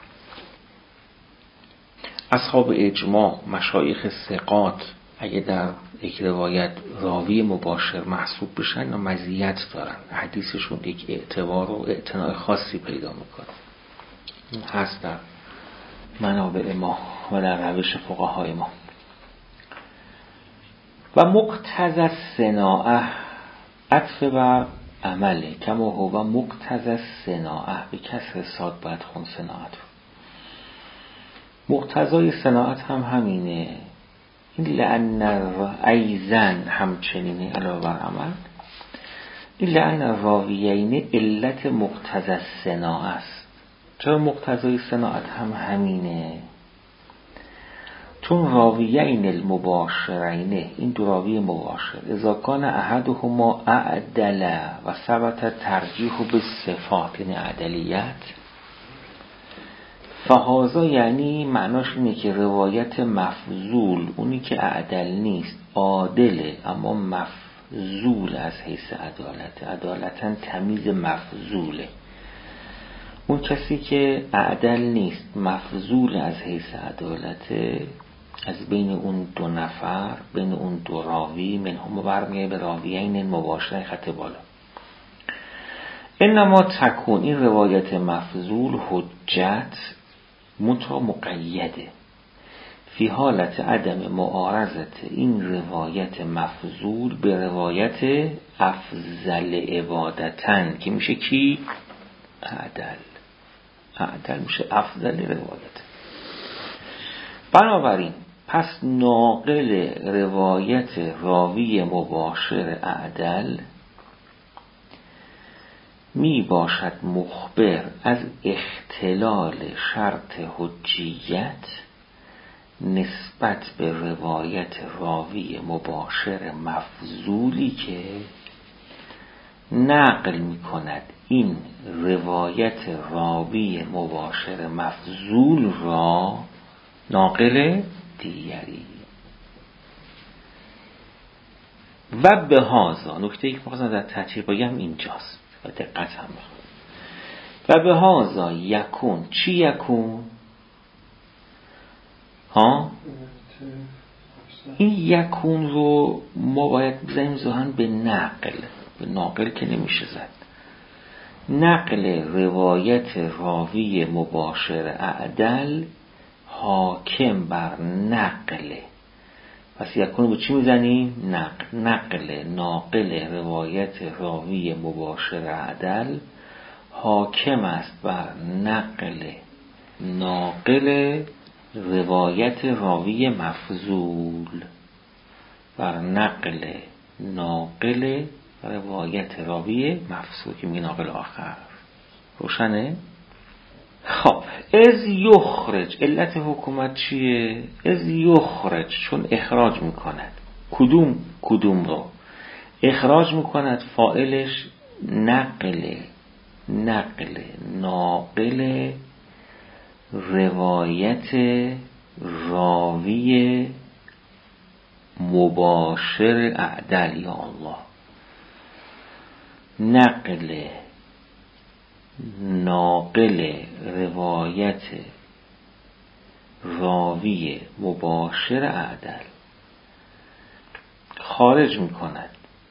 S1: اصحاب اجماع، مشایخ ثقات اگه در یک روایت راوی مباشر محسوب بشن مزیت دارن، حدیثشون یک اعتبار و اعتناع خاصی پیدا میکنه. این هست در منابع ما و در روش فقهای ما. و مقتضی الصناعه عطف بر عمله، کما هو مقتضی الصناعه به کسر صاد باید خون صناعت. مقتضای صناعت هم همینه. این لأن ایزن همچنینه علاوه بر عمل. این لأن راویین علت مقتضی الصناعه است. چرا مقتضای صناعت هم همینه؟ چون راویین المباشرین، این دو راوی مباشر، اذا کان احدهما اعدل و ثبت ترجیح به صفات، یعنی عدلیت، فهذا یعنی معناش اینه که روایت مفضول، اونی که اعدل نیست عادله اما مفضول از حیث عدالت، عدالتا تمیز مفضوله. اون کسی که اعدل نیست مفضول از حیث عدالت، از بین اون دو نفر، بین اون دو راوی، من هم برمیه به راویین مباشرین خط بالا. انما تکون، این روایت مفضول حجت منتها مقیده فی حالت عدم معارضت این روایت مفضول به روایت افضل عبادتن که میشه کی؟ اعدل. اعدل میشه افضل روایت. بنابراین پس ناقل روایت راوی مباشر اعدل می باشد مخبر از اختلال شرط حجیت نسبت به روایت راوی مباشر مفضولی که نقل می کند این روایت راوی مباشر مفضول را ناقل دیگری. و به هازا نکته ای که بخواستم در تحقیق بگم اینجاست و دقت هم بخواد. و به هازا یکون، چی یکون؟ ها؟ این یکون رو ما باید بزنیم ظاهرا به نقل، به ناقل که نمیشه زد. نقل روایت راوی مباشر اعدل حاکم بر نقل. پس یکون به چی میزنیم؟ نقل. نقل ناقل روایت راوی مباشر اعدل حاکم است بر نقل ناقل روایت راوی مفضول، بر نقل ناقل روایت راوی مفضول که میگه ناقل آخر. روشنه؟ خب از یخرج، علت حکومت چیه؟ از یخرج، چون اخراج میکند. کدوم کدوم رو اخراج میکند؟ فاعلش نقل نقل ناقل روایت راوی مباشر اعدل یا الله، نقل ناقل روایت راوی مباشر اعدل خارج می کند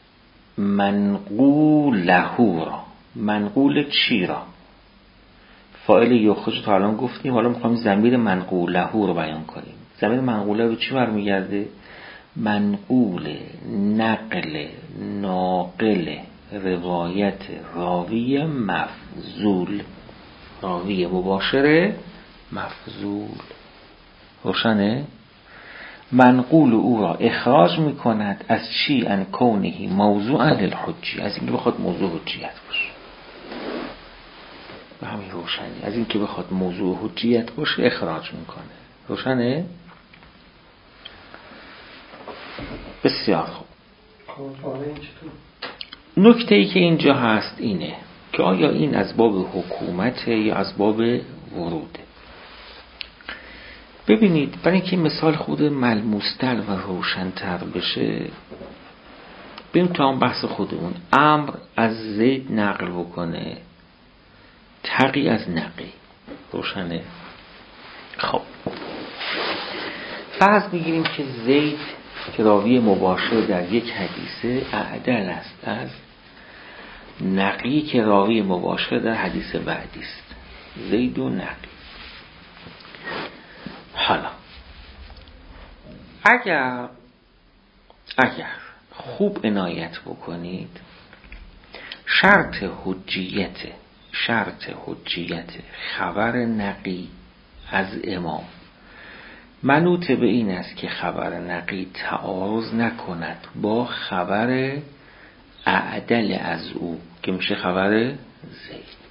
S1: منقوله را. منقول چی را؟ فاعل یخرج تا الان گفتیم، حالا میخوایم ضمیر منقوله رو بیان کنیم. ضمیر منقوله به چی برمیگرده؟ منقول نقل ناقل روایت راوی مفضول، راوی مباشر مفضول. روشنه؟ منقول او را اخراج می کند از چی؟ ان کونه موضوعا للحجی، از اینکه بخواد موضوع حجیت باشه. به همین روشنی، از اینکه بخواد موضوع حجیت باشه اخراج میکنه. روشنه؟ بسیار خوب. نکته ای که اینجا هست اینه که آیا این از باب حکومته یا از باب وروده؟ ببینید، برای اینکه مثال خود ملموستر و روشنتر بشه، بریم تا هم بحث خودمون. امر از زید نقل بکنه، تقی از نقی. روشنه؟ خب فرض میگیریم که زید که راوی مباشر در یک حدیثه اعدل است از نقی که راوی مباشر در حدیث بعدی است. زید و نقی. حالا اگر اگر خوب عنایت بکنید، شرط حجیت شرط حجیت خبر نقی از امام منوط به این است که خبر نقی تعارض نکند با خبر اعدل از او که میشه خبر زید.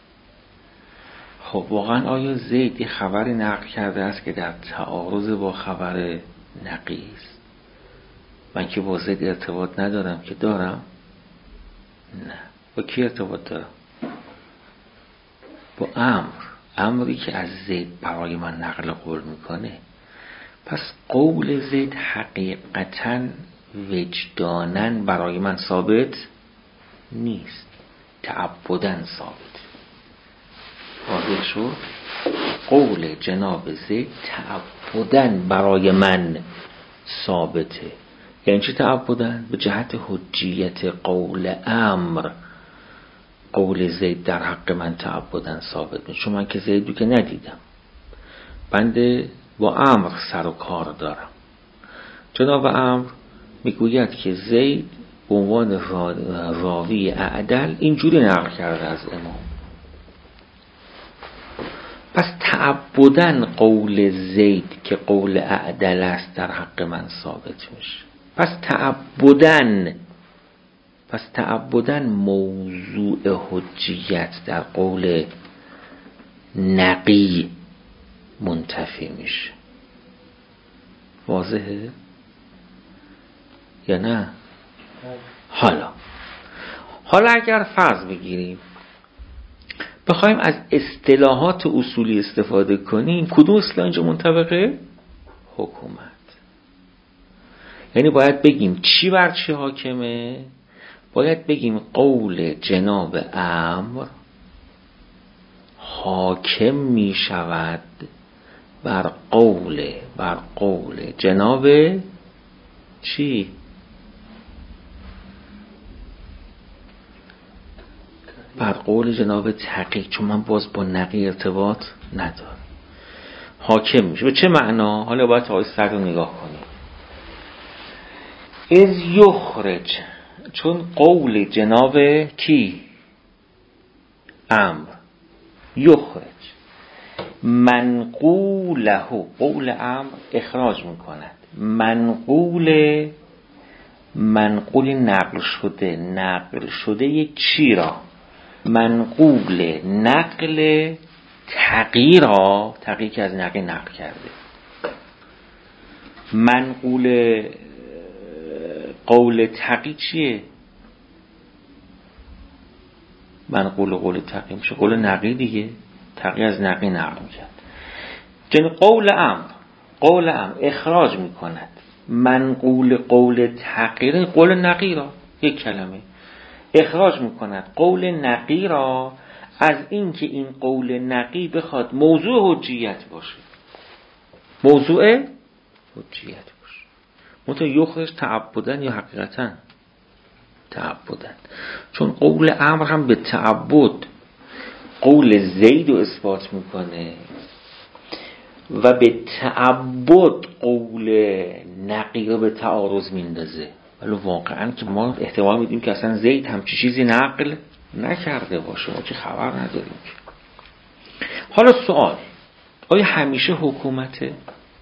S1: خب واقعا آیا زید خبری نقل کرده است که در تعارض با خبر نقی است؟ من که با زید ارتباط ندارم که دارم؟ نه. با کی ارتباط دارم؟ با امر. امری که از زید برای من نقل قول میکنه. پس قول زید حقیقتاً وجداناً برای من ثابت نیست، تعبداً ثابت. واضح شد؟ قول جناب زید تعبداً برای من ثابته. یعنی چی تعبداً؟ به جهت حجیت قول امر قول زید در حق من تعبداً ثابت میشه، چون من که زیدو که ندیدم، بنده با امر سر و کار دارم. جناب امر میگوید که زید به عنوان راوی اعدل اینجوری نقل کرده از امام. پس تعبداً قول زید که قول اعدل است در حق من ثابت میشه. پس تعبداً پس تعبداً موضوع حجیت در قول نقی منتفی میشه. واضحه یا نه؟ حالا حالا اگر فرض بگیریم بخوایم از اصطلاحات اصولی استفاده کنیم، کدوم اصطلاح اینجا منطبقه؟ حکومت. یعنی باید بگیم چی بر چی حاکمه؟ باید بگیم قول جناب امر حاکم می شود بر قول بر قول جناب چی؟ بر قول جناب تقی، چون من باز با نقی ارتباط ندارم. حاکم میشه. به چه معنا؟ حالا باید آیه صد رو نگاه کنیم. از یخرج، چون قول جناب کی؟ امر. یخرج منقوله، قول امر اخراج میکند منقول منقول نقل شده نقل شده یک چی را؟ منقول نقل تقی را، تقی که از نقی نقل کرده. منقول قول تقی چیه؟ منقول قول تقی میشه قول نقی دیگه. تقی از نقی نقل میکرد. جن قول امر قول ام اخراج میکند منقول قول تغییر قول نقی را، یک کلمه اخراج میکند قول نقی را از این که این قول نقی بخواد موضوع حجیت باشه، موضوع حجیت باشه. منتها یخرج تعبدن یا حقیقتا تعبدن، چون قول امر هم به تعبد قول زید رو اثبات میکنه و به تعبد قول نقی رو به تعارض میندازه، ولی واقعا که ما احتمال میدیم که اصلا زید همچی چیزی نقل نکرده باشه، ما چه خبر نداریم. حالا سوال، آیا همیشه حکومته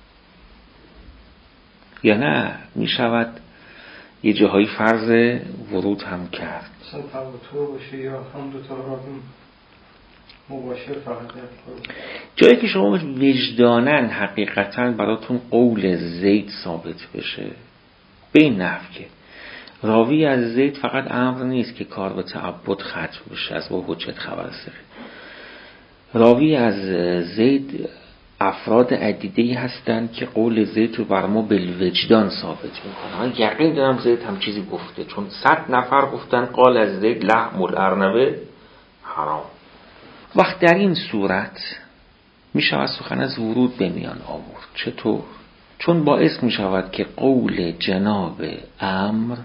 S1: یا نه میشود یه جاهایی فرض ورود هم کرد؟
S2: مثلا تواتر باشه یا هم دو تا راوی مباشر فقط
S1: جایی که شما وجدانن حقیقتا براتون قول زید ثابت بشه به این نحو که راوی از زید فقط امر نیست که کار به تعبد ختم بشه از با حجت خبر سره، راوی از زید افراد عدیده‌ای هستند که قول زید رو بر ما بالوجدان ثابت میکنه. من یقین دارم زید هم چیزی گفته، چون صد نفر گفتن قال از زید لحم الارنبه حرام. وقت در این صورت میشه از سخن از ورود به میان آورد. چطور؟ چون باعث میشود که قول جناب امر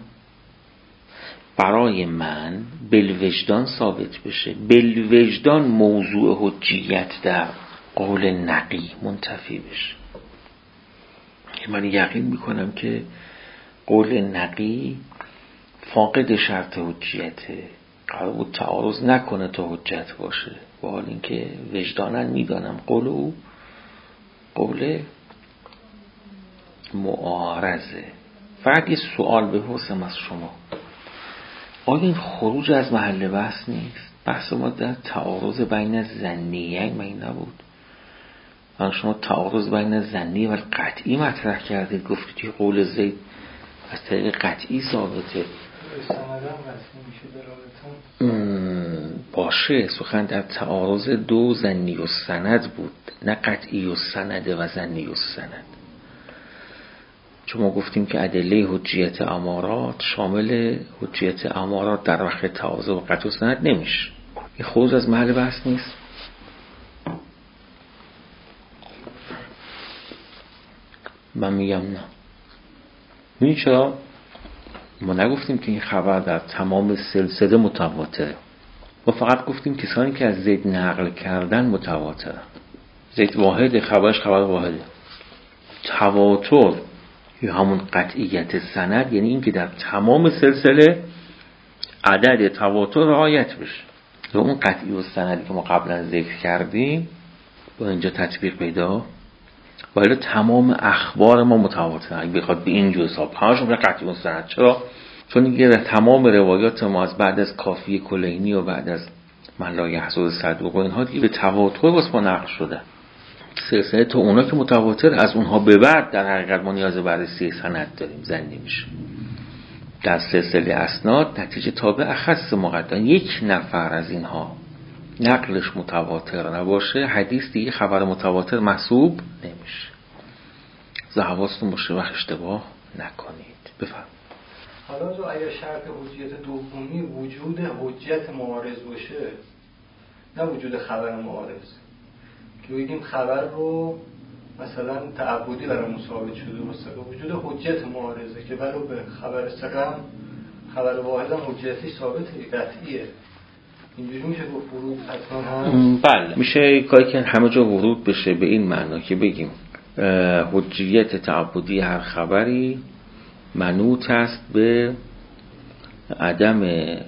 S1: برای من بالوجدان ثابت بشه، بالوجدان موضوع حجیت در قول نقی منتفی بشه. من یقین میکنم که قول نقی فاقد شرط حجیته، قرار بود تعارض نکنه تا حجت باشه، با حال اینکه وجدانن میدانم قول او قول معارضه. فقط یه سوال بپرسم از شما، آیا این خروج از محل بحث نیست؟ بحث ما در تعارض بین ظنیین من نبود، من شما تعارض بین ظنی و قطعی مطرح کردید، گفتید قول زید از طریق قطعی ثابته. باشه، سخن در تعارض دو ظنی و سند بود، نه قطعی و سند و ظنی و سند. چون ما گفتیم که ادله حجیت امارات شامل حجیت امارات در وقت تعارض و قطع و سند نمیشه. این خروج از محل بحث نیست؟ من میگم نه. این چرا؟ ما نگفتیم که این خبر در تمام سلسله متواتره، ما فقط گفتیم کسانی که از زید نقل کردن متواتره. زید واحد، خبرش خبر واحده. تواتر یا همون قطعیت سند یعنی این که در تمام سلسله عدد تواتر رعایت بشه. و اون قطعی و سندی که ما قبلا ذکر کردیم با اینجا تطبیق پیدا، ولی تمام اخبار ما متواتره. اگه بخواد به این جو حساب همشون به قطعی و سند. چرا؟ چون دیگه تمام روایات ما از بعد از کافی کلینی و بعد از من لا یحصل صدوق و اینها دیگه به تواتر واسه ما نقل شده. سلسله تا اونا که متواتر، از اونها به بعد در حقیقت ما نیاز به بررسی سند داریم، زنی میشه. در سلسله اسناد نتیجه تابع اخص مقدم، یک نفر از اینها نقلش متواتر نباشه حدیث دیگه خبر متواتر محسوب نمیشه. حواستون باشه وقت اشتباه نکنید. بفرمایید.
S2: حالا جو اگر شرط حجیت دومی وجود حجت معارض باشه، نه وجود خبر معارض، که بگیم خبر رو مثلا تعبدی برای ثابت شده باشه، وجود حجت معارضه که برای به خبر سقم خبر واحد هم حجتی ثابته، قطعیه، اینجوری میشه گفت ورود حتما هست؟
S1: بله، میشه کاری که همه جا ورود بشه به این معنا که بگیم حجیت تعبدی هر خبری منوط است به عدم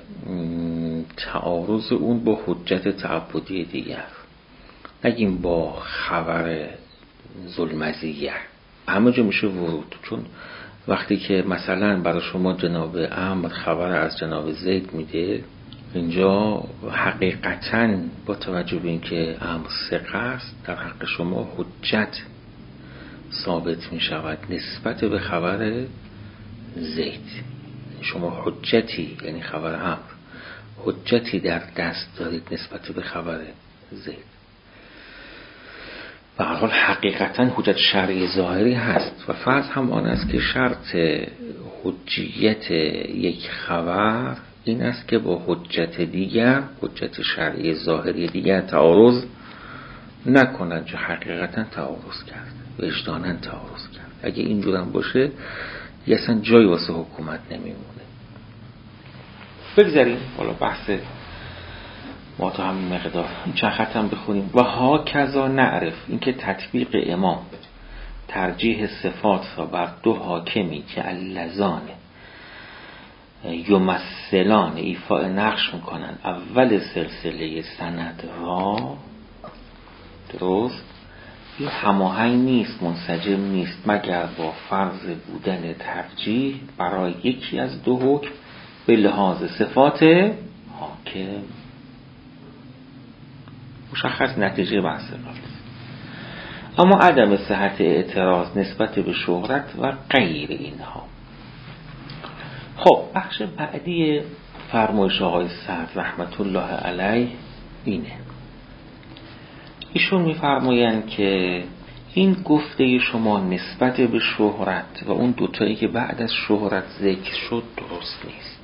S1: تعارض اون با حجت تعبدی دیگر، نگیم با خبر ذوالمزیه. همه جا میشه ورود، چون وقتی که مثلا برای شما جناب امر خبر از جناب زید میده، اینجا حقیقتاً با توجه به اینکه امر ثقه است در حق شما حجت ثابت میشود نسبت به خبر زید. شما حجتی، یعنی خبر امر، حجتی در دست دارید نسبت به خبر زید. به هر حال حقیقتا حجت شرعی ظاهری هست و فرض هم آن است که شرط حجیت یک خبر این است که با حجت دیگر، حجت شرعی ظاهری دیگر تعارض نکنند، چه حقیقتا تعارض کرد، وجدانا تعارض کرد. اگه اینجور هم باشه یه اصلا جای واسه حکومت نمیمونه. بگذاریم حالا بحث ما تا همین مقدار این چند خط هم بخونیم. و ها کذا نعرف، این که تطبیق امام ترجیح صفات را بر دو حاکمی که اللذان یمثلان ایفاء نقش میکنن اول سلسله سند را، درست، این هماهنگ نیست، منسجم نیست مگر با فرض بودن ترجیح برای یکی از دو حکم به لحاظ صفات حاکم. مشخص نتیجه بحث قبل. اما عدم صحت اعتراض نسبت به شهرت و غیر اینها. خب بخش بعدی فرمایش آقای سعد رحمت الله علیه اینه. ایشون میفرمایند که این گفته شما نسبت به شهرت و اون دوتایی که بعد از شهرت ذکر شد درست نیست.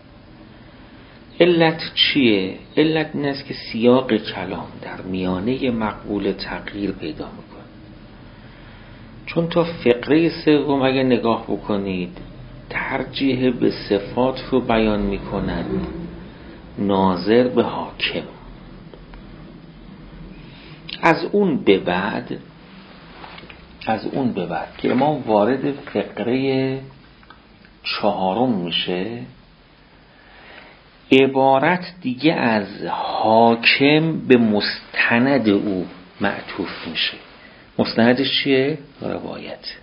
S1: علت چیه؟ علت این است که سیاق کلام در میانه مقبول تغییر پیدا میکنه. چون تا فقره سوم اگه نگاه بکنید ترجیح به صفات رو بیان میکنن ناظر به حاکم. از اون به بعد از اون به بعد که امام وارد فقره چهارم میشه، عبارت دیگه از حاکم به مستند او معطوف میشه. مستندش چیه؟ روایت.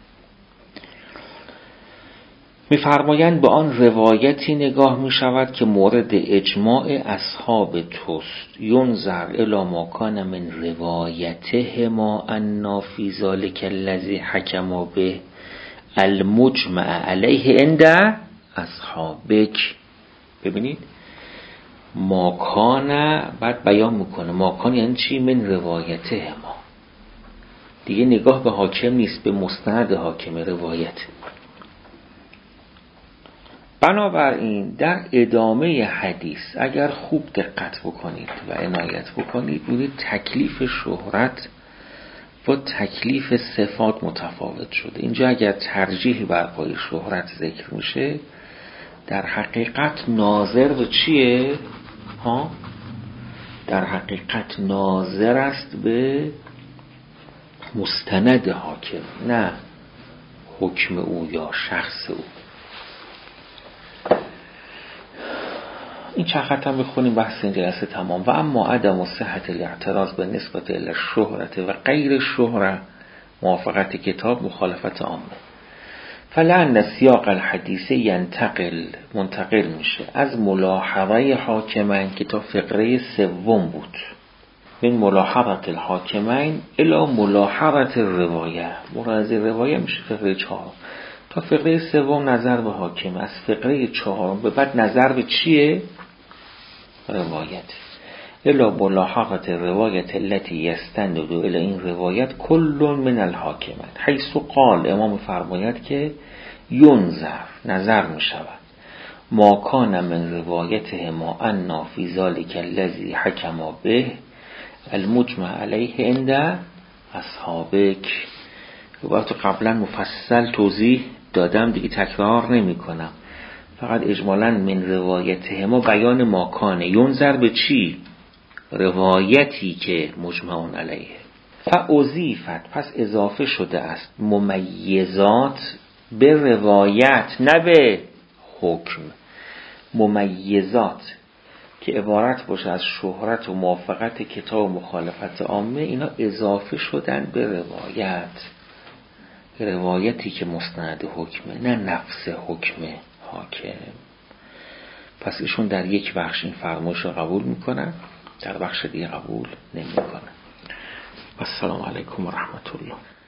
S1: میفرمایند به آن روایتی نگاه میشود که مورد اجماع اصحاب توست. ینظر الی ما کان من روایتهما انا فی ذلک الذی حکما به المجمع علیه عند اصحابک. ببینید ماکان بعد بیان میکنه. ماکان یعنی چی؟ من روایته ما. دیگه نگاه به حاکم نیست، به مستند حاکم، روایت. بنابراین در ادامه حدیث اگر خوب دقت بکنید و عنایت بکنید بودید تکلیف شهرت با تکلیف صفات متفاوت شده. اینجا اگر ترجیح بر پای شهرت ذکر میشه در حقیقت ناظر به چیه؟ ها؟ در حقیقت ناظر است به مستند حاکم، نه حکم او یا شخص او. این چند خط هم بخونیم بحث این جلسه تمام. و اما عدم و صحت الاعتراض به نسبت الی شهرت و غیر شهره موافقت کتاب مخالفت عامه. فلعن سیاق الحدیث ینتقل منتقل میشه از ملاحظه حاکمین که تا فقره سوم بود، من ملاحظه الحاکمین الی ملاحظه روایه. ملاحظه روایه میشه فقره چهارم. تا فقره سوم نظر به حاکم، از فقره چهارم به بعد نظر به چیه؟ روایت. الی ملاحظه روایت التي یستند الی این روایت کل من الحاکمین حیث قال. امام فرماید که ینظر نظر می شود ما کان من روایته ما انا فی ذلک الذی حکما به المجمع علیه عند اصحابک. وقت قبلا مفصل توضیح دادم دیگه تکرار نمی کنم، فقط اجمالاً من روایته ما بیان ما کانه. ینظر به چی؟ روایتی که مجمع علیه. فاضیفت پس اضافه شده است ممیزات به روایت نه به حکم. ممیزات که عبارت باشه از شهرت و موافقت کتاب و مخالفت عامه، اینا اضافه شدن به روایت. روایتی که مستند حکمه نه نفس حکم حاکم. پس ایشون در یک بخش این فرمایش رو قبول میکنن، در بخش دیگه قبول نمیکنن. السلام علیکم و رحمت الله.